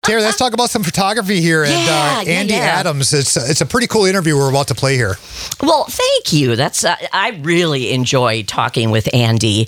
Terry, let's talk about some photography here. And Andy Adams, it's a pretty cool interview we're about to play here. Well, thank you. That's I really enjoy talking with Andy.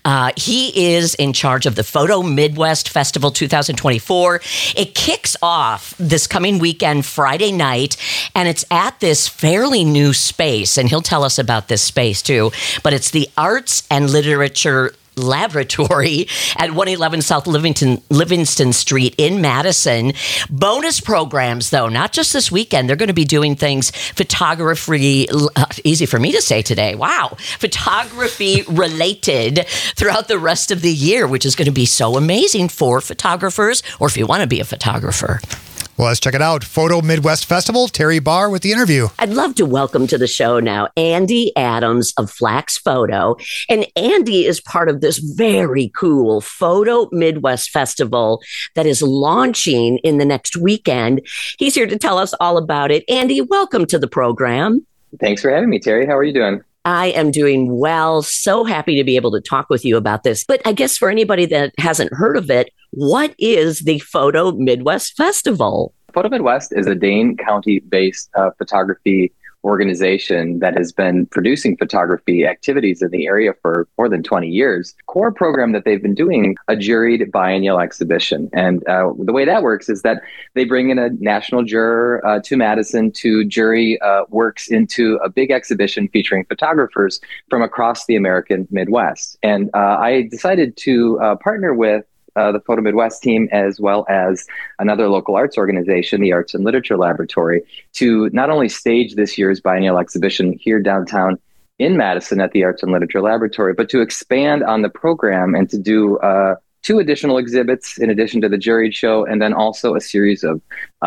He is in charge of the Photo Midwest Festival 2024. It kicks off this coming weekend, Friday night, and it's at this fairly new space. And he'll tell us about this space too. But it's the Arts and Literature Laboratory at 111 South Livingston Street in Madison. Bonus programs, though, not just this weekend. They're going to be doing things photography, easy for me to say today. Wow. Photography related throughout the rest of the year, which is going to be so amazing for photographers, or if you want to be a photographer. Well, let's check it out. Photo Midwest Festival, Terry Barr with the interview. I'd love to welcome to the show now Andy Adams of Flax Photo. And Andy is part of this very cool Photo Midwest Festival that is launching in the next weekend. He's here to tell us all about it. Andy, welcome to the program. Thanks for having me, Terry. How are you doing? I am doing well. So happy to be able to talk with you about this. But I guess for anybody that hasn't heard of it, what is the Photo Midwest Festival? Photo Midwest is a Dane County-based photography organization that has been producing photography activities in the area for more than 20 years. Core program that they've been doing a juried biennial exhibition. And the way that works is that they bring in a national juror to Madison to jury works into a big exhibition featuring photographers from across the American Midwest. And I decided to partner with the Photo Midwest team, as well as another local arts organization, the Arts and Literature Laboratory, to not only stage this year's biennial exhibition here downtown in Madison at the Arts and Literature Laboratory, but to expand on the program and to do 2 additional exhibits in addition to the juried show, and then also a series of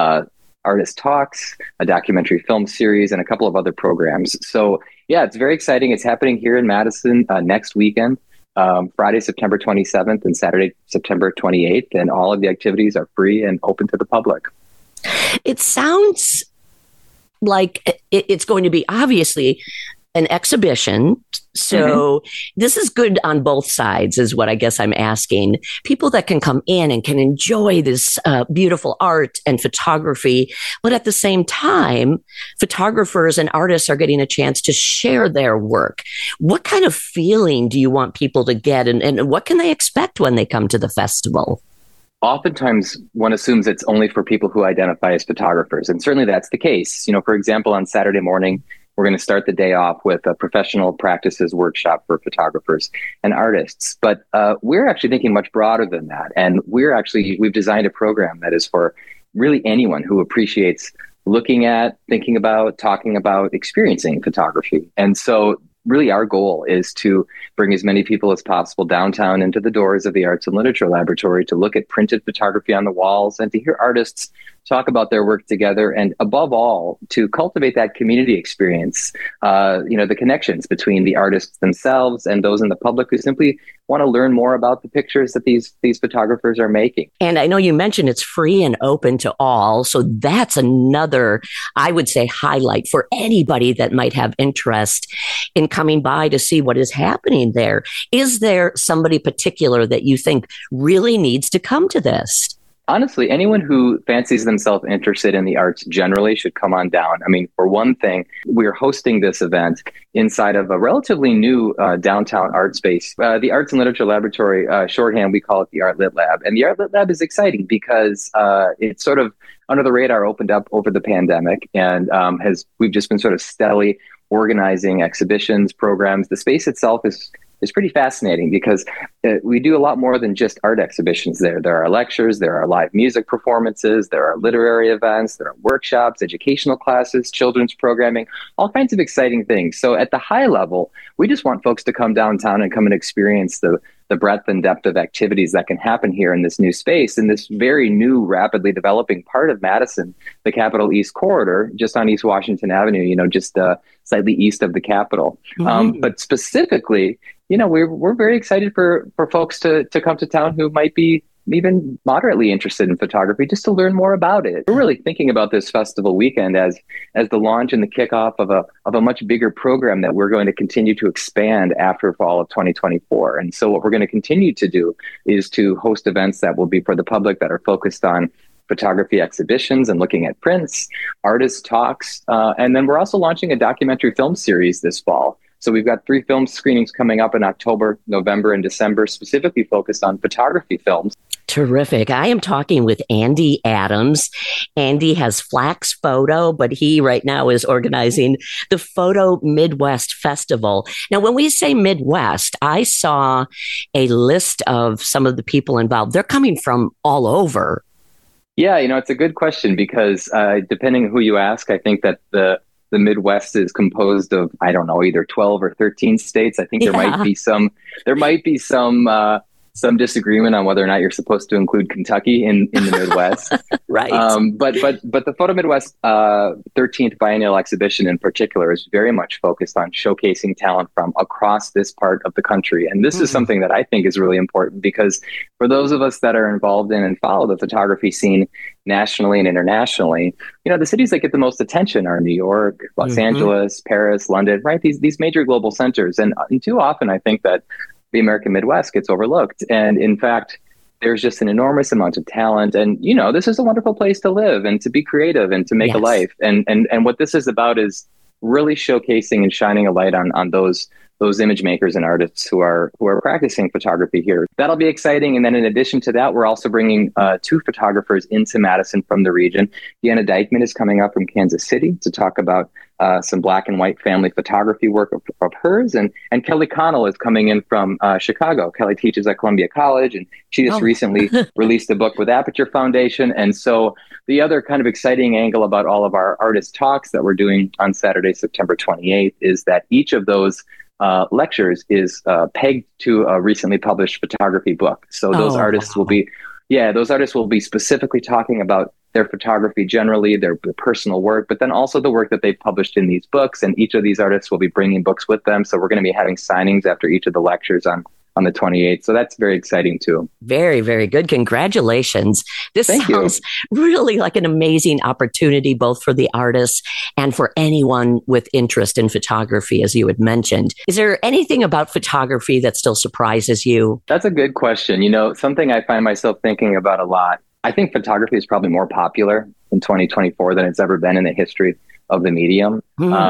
artist talks, a documentary film series, and a couple of other programs. So yeah, it's very exciting. It's happening here in Madison next weekend. Friday, September 27th and Saturday, September 28th. And all of the activities are free and open to the public. It sounds like it's going to be obviously an exhibition. So this is good on both sides is what I guess I'm asking. People that can come in and can enjoy this beautiful art and photography, but at the same time, photographers and artists are getting a chance to share their work. What kind of feeling do you want people to get, and what can they expect when they come to the festival? Oftentimes, one assumes it's only for people who identify as photographers, and certainly that's the case. You know, for example, on Saturday morning, we're going to start the day off with a professional practices workshop for photographers and artists. But we're actually thinking much broader than that. And we've designed a program that is for really anyone who appreciates looking at, thinking about, talking about, experiencing photography. And so really our goal is to bring as many people as possible downtown into the doors of the Arts and Literature Laboratory to look at printed photography on the walls and to hear artists talk about their work together, and above all, to cultivate that community experience, the connections between the artists themselves and those in the public who simply want to learn more about the pictures that these photographers are making. And I know you mentioned it's free and open to all. So that's another, I would say, highlight for anybody that might have interest in coming by to see what is happening there. Is there somebody particular that you think really needs to come to this? Honestly, anyone who fancies themselves interested in the arts generally should come on down. I mean, for one thing, we're hosting this event inside of a relatively new downtown art space. The Arts and Literature Laboratory, shorthand, we call it the Art Lit Lab. And the Art Lit Lab is exciting because it's sort of under the radar opened up over the pandemic, and we've just been sort of steadily organizing exhibitions, programs. The space itself is pretty fascinating because we do a lot more than just art exhibitions there. There are lectures, there are live music performances, there are literary events, there are workshops, educational classes, children's programming, all kinds of exciting things. So at the high level, we just want folks to come downtown and come and experience the breadth and depth of activities that can happen here in this new space, in this very new, rapidly developing part of Madison, the Capitol East Corridor, just on East Washington Avenue, just slightly east of the Capitol. But specifically, we're very excited for folks to come to town who might be even moderately interested in photography, just to learn more about it. We're really thinking about this festival weekend as the launch and the kickoff of a much bigger program that we're going to continue to expand after fall of 2024. And so what we're going to continue to do is to host events that will be for the public that are focused on photography exhibitions and looking at prints, artist talks, and then we're also launching a documentary film series this fall. So we've got 3 film screenings coming up in October, November, and December, specifically focused on photography films. Terrific. I am talking with Andy Adams. Andy has Flax Photo, but he right now is organizing the Photo Midwest Festival. Now, when we say Midwest, I saw a list of some of the people involved. They're coming from all over. Yeah, it's a good question because depending on who you ask, I think that the Midwest is composed of, I don't know, either 12 or 13 states. I think there might be some disagreement on whether or not you're supposed to include Kentucky in the Midwest. Right. But the Photo Midwest 13th Biennial Exhibition in particular is very much focused on showcasing talent from across this part of the country. And this is something that I think is really important because for those of us that are involved in and follow the photography scene nationally and internationally, the cities that get the most attention are New York, Los Angeles, Paris, London, right? These major global centers. And too often I think that the American Midwest gets overlooked. And in fact, there's just an enormous amount of talent. And, this is a wonderful place to live and to be creative and to make a life. And what this is about is really showcasing and shining a light on those image makers and artists who are practicing photography here. That'll be exciting. And then in addition to that, we're also bringing 2 photographers into Madison from the region. Deanna Dykeman is coming up from Kansas City to talk about some black and white family photography work of hers. And Kelly Connell is coming in from Chicago. Kelly teaches at Columbia College, and she just recently released a book with Aperture Foundation. And so the other kind of exciting angle about all of our artist talks that we're doing on Saturday, September 28th, is that each of those lectures is pegged to a recently published photography book. So those artists will be specifically talking about their photography generally, their personal work, but then also the work that they've published in these books. And each of these artists will be bringing books with them. So we're going to be having signings after each of the lectures on the 28th. So that's very exciting too. Very, very good. Congratulations. This sounds really like an amazing opportunity, both for the artists and for anyone with interest in photography, as you had mentioned. Is there anything about photography that still surprises you? That's a good question. Something I find myself thinking about a lot. I think photography is probably more popular in 2024 than it's ever been in the history of the medium.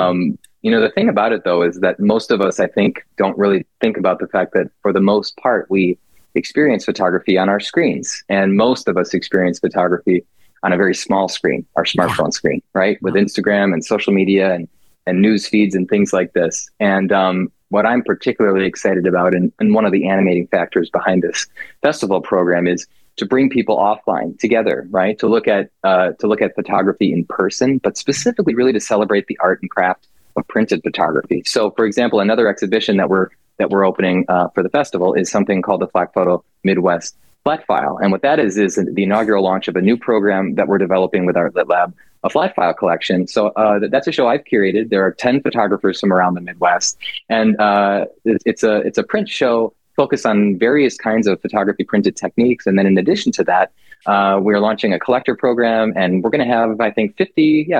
The thing about it, though, is that most of us, I think, don't really think about the fact that for the most part, we experience photography on our screens. And most of us experience photography on a very small screen, our smartphone screen, right? With Instagram and social media and news feeds and things like this. And what I'm particularly excited about, and one of the animating factors behind this festival program, is to bring people offline together, right? To look at photography in person, but specifically really to celebrate the art and craft of printed photography. So, for example, another exhibition that we're opening for the festival is something called the Flax Photo Midwest Flat File. And what that is the inaugural launch of a new program that we're developing with our Lit Lab, a flat file collection. So that's a show I've curated. There are 10 photographers from around the Midwest, and it's a print show focused on various kinds of photography printed techniques. And then in addition to that, we're launching a collector program, and we're going to have, I think, 50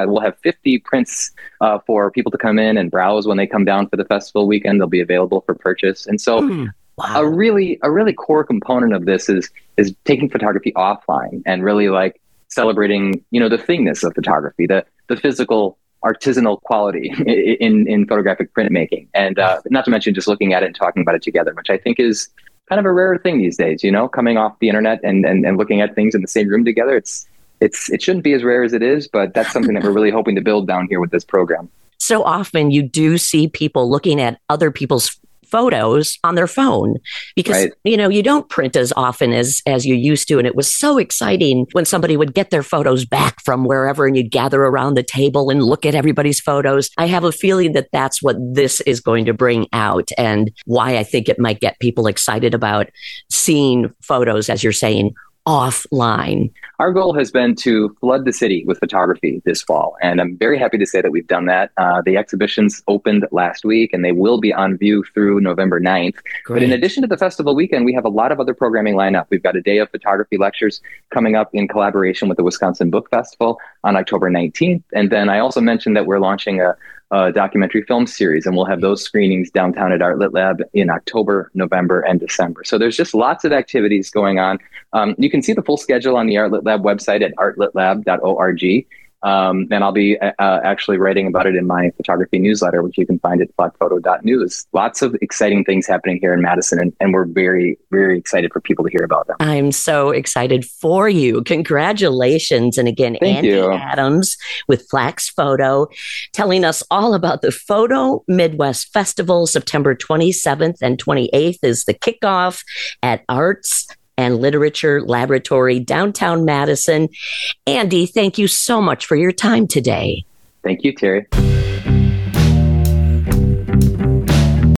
prints for people to come in and browse when they come down for the festival weekend. They'll be available for purchase. And so a really core component of this is taking photography offline and really like celebrating, the thingness of photography, the physical artisanal quality in photographic printmaking. And not to mention just looking at it and talking about it together, which I think is kind of a rare thing these days, coming off the internet and looking at things in the same room together. It shouldn't be as rare as it is, but that's something that we're really hoping to build down here with this program. So often you do see people looking at other people's photos on their phone because, you don't print as often as you used to. And it was so exciting when somebody would get their photos back from wherever and you'd gather around the table and look at everybody's photos. I have a feeling that that's what this is going to bring out and why I think it might get people excited about seeing photos, as you're saying, offline. Our goal has been to flood the city with photography this fall, and I'm very happy to say that we've done that. The exhibitions opened last week, and they will be on view through November 9th. Great. But in addition to the festival weekend, we have a lot of other programming lined up. We've got a day of photography lectures coming up in collaboration with the Wisconsin Book Festival on October 19th. And then I also mentioned that we're launching documentary film series, and we'll have those screenings downtown at Art Lit Lab in October, November, and December. So there's just lots of activities going on. You can see the full schedule on the Art Lit Lab website at artlitlab.org. And I'll be actually writing about it in my photography newsletter, which you can find at flockphoto.news. Lots of exciting things happening here in Madison, and we're very, very excited for people to hear about them. I'm so excited for you. Congratulations. And again, Thank Andy you. Adams with Flax Photo, telling us all about the Photo Midwest Festival. September 27th and 28th is the kickoff at Arts and Literature Laboratory, downtown Madison. Andy, thank you so much for your time today. Thank you, Terry.